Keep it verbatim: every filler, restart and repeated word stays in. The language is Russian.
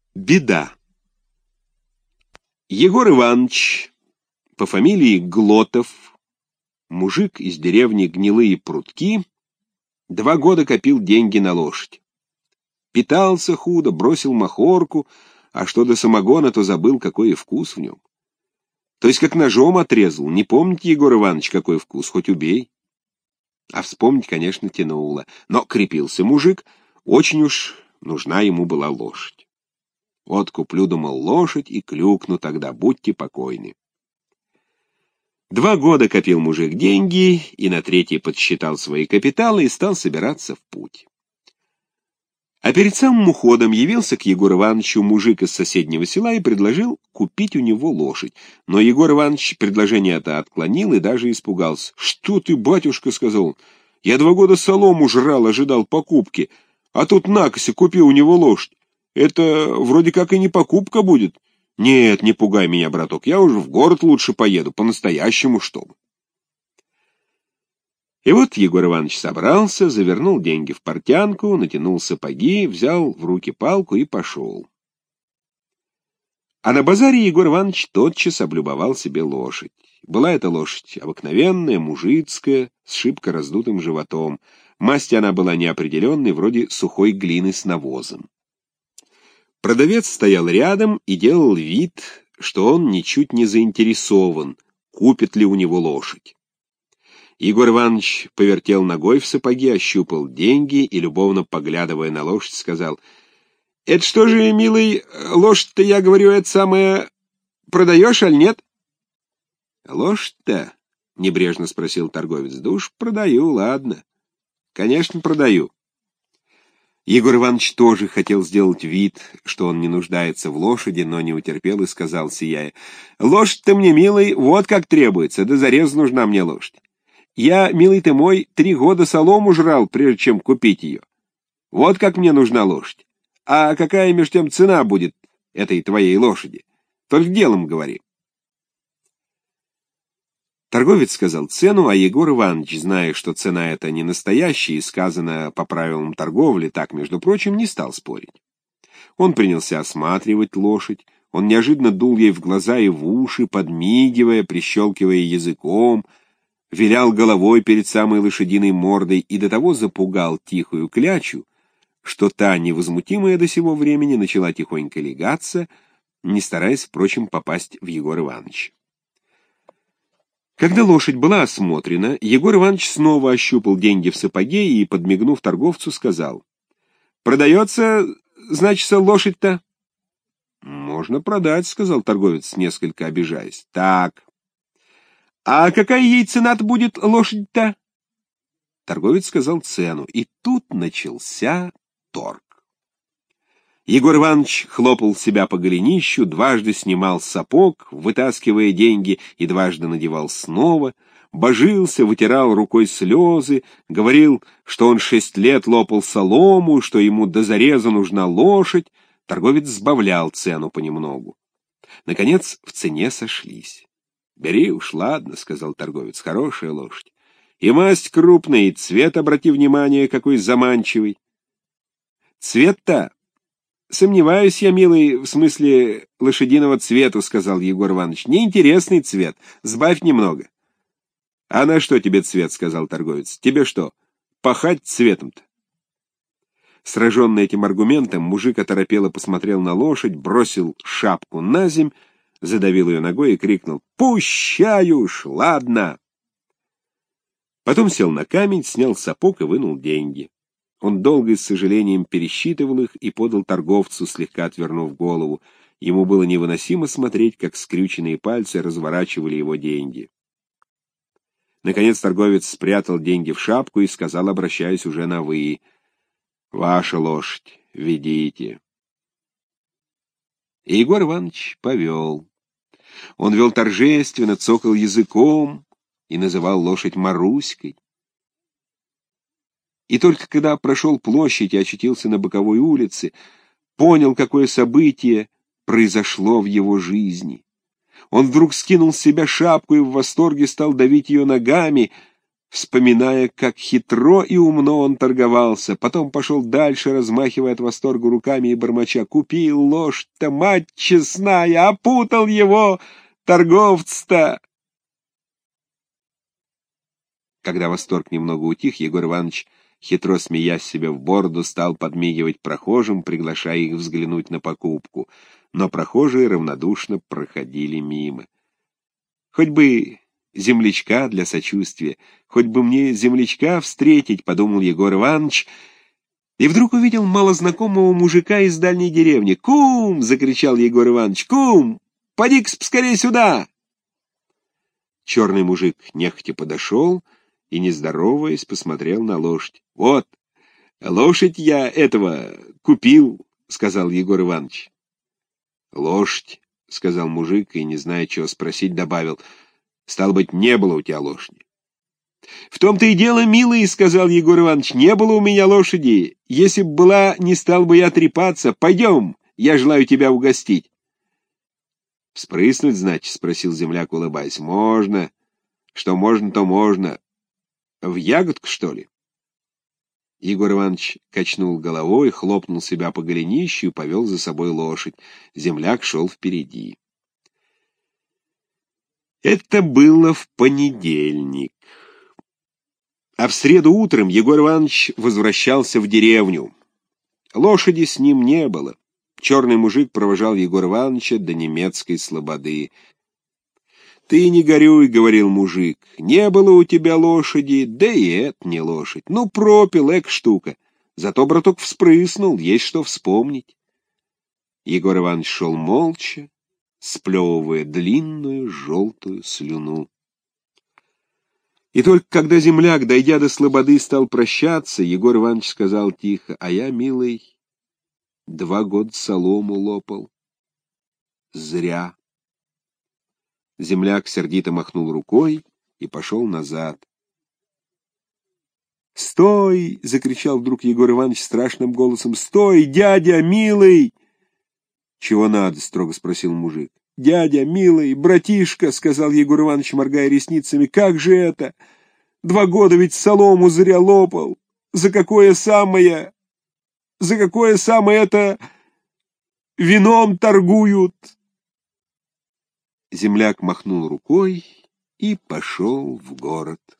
Беда. Егор Иванович, по фамилии Глотов, мужик из деревни Гнилые Прутки, два года копил деньги на лошадь. Питался худо, бросил махорку, а что до самогона, то забыл, какой и вкус в нем. То есть как ножом отрезал. Не помните, Егор Иванович, какой вкус, хоть убей. А вспомнить, конечно, тянуло. Но крепился мужик, очень уж нужна ему была лошадь. Вот куплю, думал, лошадь и клюкну тогда, будьте покойны. Два года копил мужик деньги, и на третий подсчитал свои капиталы и стал собираться в путь. А перед самым уходом явился к Егору Ивановичу мужик из соседнего села и предложил купить у него лошадь. Но Егор Иванович предложение это отклонил и даже испугался. «Что ты, батюшка, — сказал он, — я два года солому жрал, ожидал покупки, а тут накося купи у него лошадь. Это вроде как и не покупка будет. Нет, не пугай меня, браток, я уже в город лучше поеду, по-настоящему, чтобы». И вот Егор Иванович собрался, завернул деньги в портянку, натянул сапоги, взял в руки палку и пошел. А на базаре Егор Иванович тотчас облюбовал себе лошадь. Была эта лошадь обыкновенная, мужицкая, с шибко раздутым животом. Масть она была неопределенной, вроде сухой глины с навозом. Продавец стоял рядом и делал вид, что он ничуть не заинтересован, купит ли у него лошадь. Егор Иванович повертел ногой в сапоге, ощупал деньги и, любовно поглядывая на лошадь, сказал: «Это что же, милый, лошадь-то, я говорю, это самое, продаешь, аль нет?» «Лошадь-то?» — небрежно спросил торговец. «Да уж продаю, ладно. Конечно, продаю». Егор Иванович тоже хотел сделать вид, что он не нуждается в лошади, но не утерпел и сказал, сияя: «Лошадь-то мне, милый, вот как требуется, да зарез нужна мне лошадь. Я, милый ты мой, три года солому жрал, прежде чем купить ее. Вот как мне нужна лошадь. А какая между тем цена будет этой твоей лошади? Только делом говори». Торговец сказал цену, а Егор Иванович, зная, что цена эта не настоящая и сказана по правилам торговли, так, между прочим, не стал спорить. Он принялся осматривать лошадь, он неожиданно дул ей в глаза и в уши, подмигивая, прищелкивая языком, вилял головой перед самой лошадиной мордой и до того запугал тихую клячу, что та, невозмутимая до сего времени, начала тихонько лягаться, не стараясь, впрочем, попасть в Егора Ивановича. Когда лошадь была осмотрена, Егор Иванович снова ощупал деньги в сапоге и, подмигнув торговцу, сказал: «Продается, значит, лошадь-то?» «Можно продать», — сказал торговец, несколько обижаясь. «Так. А какая ей цена-то будет, лошадь-то?» Торговец сказал цену, и тут начался торг. Егор Иванович хлопал себя по голенищу, дважды снимал сапог, вытаскивая деньги, и дважды надевал снова, божился, вытирал рукой слезы, говорил, что он шесть лет лопал солому, что ему до зареза нужна лошадь. Торговец сбавлял цену понемногу. Наконец в цене сошлись. «Бери уж, ладно», — сказал торговец, — «хорошая лошадь. И масть крупная, и цвет, обрати внимание, какой заманчивый». «Цвет-то? Сомневаюсь я, милый, в смысле лошадиного цвета», — сказал Егор Иванович. «Неинтересный цвет. Сбавь немного». «А на что тебе цвет?» — сказал торговец. «Тебе что, пахать цветом-то?» Сраженный этим аргументом, мужик оторопело посмотрел на лошадь, бросил шапку на земь, задавил ее ногой и крикнул: «Пущай уж, ладно!» Потом сел на камень, снял сапог и вынул деньги. Он долго и с сожалением пересчитывал их и подал торговцу, слегка отвернув голову. Ему было невыносимо смотреть, как скрюченные пальцы разворачивали его деньги. Наконец торговец спрятал деньги в шапку и сказал, обращаясь уже на «вы»: «Ваша лошадь, ведите». И Егор Иванович повел. Он вел торжественно, цокал языком и называл лошадь Маруськой. И только когда прошел площадь и очутился на боковой улице, понял, какое событие произошло в его жизни. Он вдруг скинул с себя шапку и в восторге стал давить ее ногами, вспоминая, как хитро и умно он торговался. Потом пошел дальше, размахивая от восторга руками и бормоча: «Купил лошадь-то, мать честная, опутал его торговец-то!» Когда восторг немного утих, Егор Иванович, хитро смеясь себе в бороду, стал подмигивать прохожим, приглашая их взглянуть на покупку. Но прохожие равнодушно проходили мимо. «Хоть бы землячка для сочувствия, хоть бы мне землячка встретить», — подумал Егор Иванович, и вдруг увидел малознакомого мужика из дальней деревни. «Кум!» — закричал Егор Иванович. «Кум! Поди-ка скорее сюда!» Черный мужик нехотя подошел и, не здороваясь, посмотрел на лошадь. «Вот, лошадь я этого купил», — сказал Егор Иванович. «Лошадь», — сказал мужик, и, не зная, чего спросить, добавил: «Стало быть, не было у тебя лошади». «В том-то и дело, милый», — сказал Егор Иванович, — «не было у меня лошади. Если б была, не стал бы я трепаться. Пойдем, я желаю тебя угостить». «Вспрыснуть, значит?» — спросил земляк, улыбаясь. «Можно. Что можно, то можно. В ягодку, что ли?» Егор Иванович качнул головой, хлопнул себя по голенищу и повел за собой лошадь. Земляк шел впереди. Это было в понедельник. А в среду утром Егор Иванович возвращался в деревню. Лошади с ним не было. Черный мужик провожал Егора Ивановича до немецкой слободы. «Ты не горюй», — говорил мужик, — «не было у тебя лошади, да и это не лошадь. Ну, пропил, эк штука. Зато браток вспрыснул, есть что вспомнить». Егор Иванович шел молча, сплевывая длинную желтую слюну. И только когда земляк, дойдя до слободы, стал прощаться, Егор Иванович сказал тихо: «А я, милый, два года солому лопал. Зря». Земляк сердито махнул рукой и пошел назад. «Стой!» — закричал вдруг Егор Иванович страшным голосом. «Стой, дядя, милый!» «Чего надо?» — строго спросил мужик. «Дядя, милый, братишка!» — сказал Егор Иванович, моргая ресницами. «Как же это? Два года ведь солому зря лопал. За какое самое... За какое самое это... Вином торгуют!» Земляк махнул рукой и пошел в город.